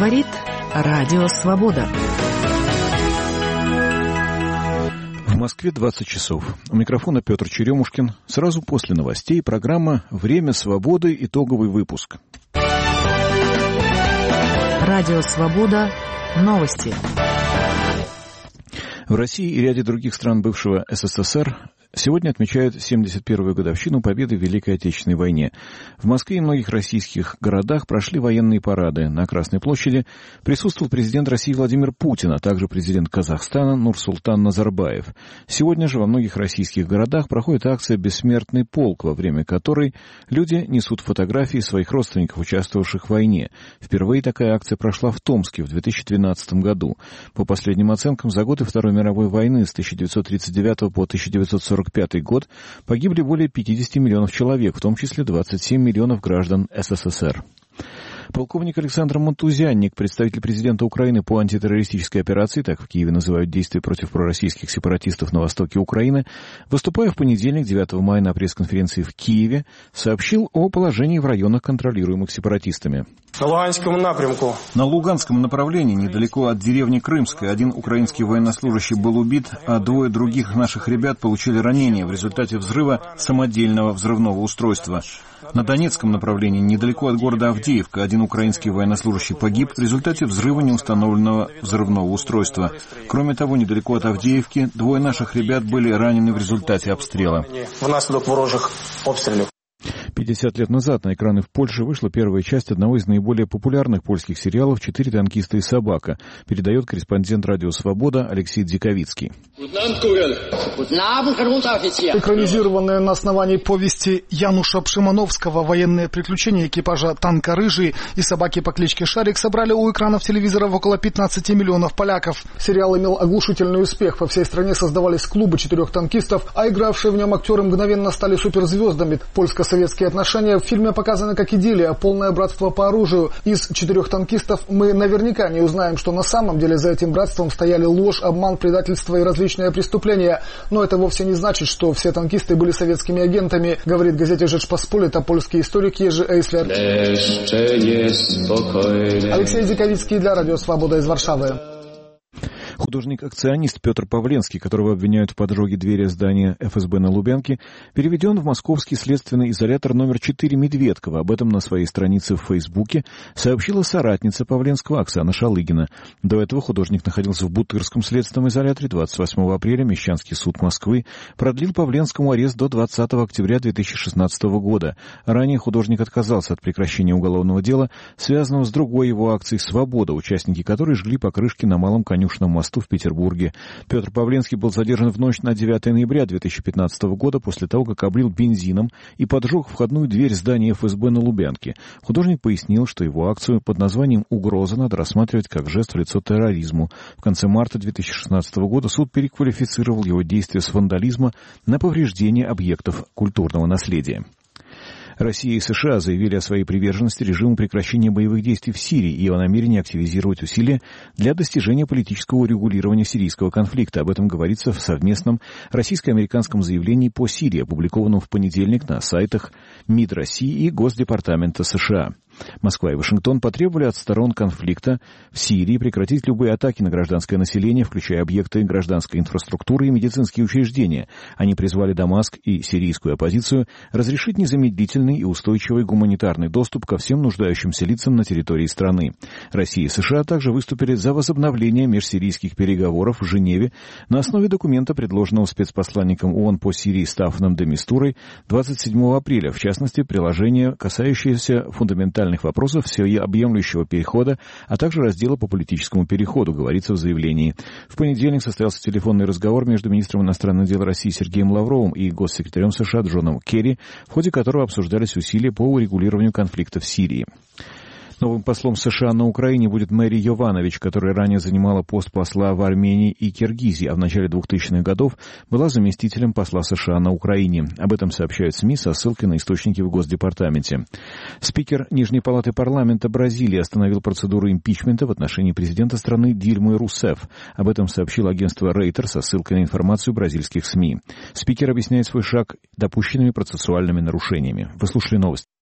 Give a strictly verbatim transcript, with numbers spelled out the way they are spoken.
Говорит Радио Свобода. В Москве двадцать часов. У микрофона Петр Черемушкин. Сразу после новостей программа «Время свободы», итоговый выпуск. Радио Свобода. Новости. В России и ряде других стран бывшего СССР сегодня отмечают семьдесят первую годовщину победы в Великой Отечественной войне. В Москве и многих российских городах прошли военные парады. На Красной площади присутствовал президент России Владимир Путин, а также президент Казахстана Нурсултан Назарбаев. Сегодня же во многих российских городах проходит акция «Бессмертный полк», во время которой люди несут фотографии своих родственников, участвовавших в войне. Впервые такая акция прошла в Томске в две тысячи двенадцатом году. По последним оценкам, за годы Второй мировой войны с тысяча девятьсот тридцать девятого по тысяча девятьсот сорок пятый год погибли более пятьдесят миллионов человек, в том числе двадцать семь миллионов граждан СССР. Полковник Александр Мантузянник, представитель президента Украины по антитеррористической операции, так в Киеве называют действия против пророссийских сепаратистов на востоке Украины, выступая в понедельник, девятого мая, на пресс-конференции в Киеве, сообщил о положении в районах, контролируемых сепаратистами. На Луганском напрямку. На Луганском направлении, недалеко от деревни Крымской, один украинский военнослужащий был убит, а двое других наших ребят получили ранения в результате взрыва самодельного взрывного устройства. На Донецком направлении, недалеко от города Авдеевка, один украинский военнослужащий погиб в результате взрыва неустановленного взрывного устройства. Кроме того, недалеко от Авдеевки двое наших ребят были ранены в результате обстрела. Внаследок ворожих обстрелов. пятьдесят лет назад на экраны в Польше вышла первая часть одного из наиболее популярных польских сериалов «Четыре танкиста и собака», передает корреспондент Радио Свобода Алексей Дзиковицкий. Экранизированная на основании повести Януша Пшимановского «Военные приключения экипажа танка «Рыжий» и собаки по кличке Шарик» собрали у экранов телевизоров около пятнадцати миллионов поляков. Сериал имел оглушительный успех. По всей стране создавались клубы четырех танкистов, а игравшие в нем актеры мгновенно стали суперзвездами. Польско-советские отношения в фильме показаны как идиллия, полное братство по оружию. Из четырех танкистов мы наверняка не узнаем, что на самом деле за этим братством стояли ложь, обман, предательство и различные преступления. Но это вовсе не значит, что все танкисты были советскими агентами, говорит газете «Жечпосполита» польский историк Ежи Эйслер. Алексей Дзиковицкий для Радио Свобода из Варшавы. Художник-акционист Петр Павленский, которого обвиняют в поджоге двери здания эф эс бэ на Лубянке, переведен в московский следственный изолятор номер четыре Медведково. Об этом на своей странице в Фейсбуке сообщила соратница Павленского Оксана Шалыгина. До этого художник находился в Бутырском следственном изоляторе. двадцать восьмого апреля Мещанский суд Москвы продлил Павленскому арест до двадцатого октября две тысячи шестнадцатого года. Ранее художник отказался от прекращения уголовного дела, связанного с другой его акцией «Свобода», участники которой жгли покрышки на Малом Конюшенном мосту в Петербурге. Петр Павленский был задержан в ночь на девятое ноября две тысячи пятнадцатого года после того, как облил бензином и поджег входную дверь здания эф эс бэ на Лубянке. Художник пояснил, что его акцию под названием «Угроза» надо рассматривать как жест в лицо терроризму. В конце марта две тысячи шестнадцатого года суд переквалифицировал его действия с вандализма на повреждение объектов культурного наследия. Россия и США заявили о своей приверженности режиму прекращения боевых действий в Сирии и о намерении активизировать усилия для достижения политического урегулирования сирийского конфликта. Об этом говорится в совместном российско-американском заявлении по Сирии, опубликованном в понедельник на сайтах МИД России и Госдепартамента США. Москва и Вашингтон потребовали от сторон конфликта в Сирии прекратить любые атаки на гражданское население, включая объекты гражданской инфраструктуры и медицинские учреждения. Они призвали Дамаск и сирийскую оппозицию разрешить незамедлительный и устойчивый гуманитарный доступ ко всем нуждающимся лицам на территории страны. Россия и США также выступили за возобновление межсирийских переговоров в Женеве на основе документа, предложенного спецпосланником ООН по Сирии Стаффаном де Мистурой двадцать седьмого апреля, в частности, приложение, касающееся фундаментальных вопросов всеобъемлющего перехода, а также раздела по политическому переходу, говорится в заявлении. В понедельник состоялся телефонный разговор между министром иностранных дел России Сергеем Лавровым и госсекретарем США Джоном Керри, в ходе которого обсуждались усилия по урегулированию конфликта в Сирии. Новым послом США на Украине будет Мэри Йованович, которая ранее занимала пост посла в Армении и Киргизии, а в начале двухтысячных годов была заместителем посла США на Украине. Об этом сообщают СМИ со ссылкой на источники в Госдепартаменте. Спикер Нижней палаты парламента Бразилии остановил процедуру импичмента в отношении президента страны Дильмы Русефф. Об этом сообщило агентство Рейтер со ссылкой на информацию бразильских СМИ. Спикер объясняет свой шаг допущенными процессуальными нарушениями. Вы слушали новости.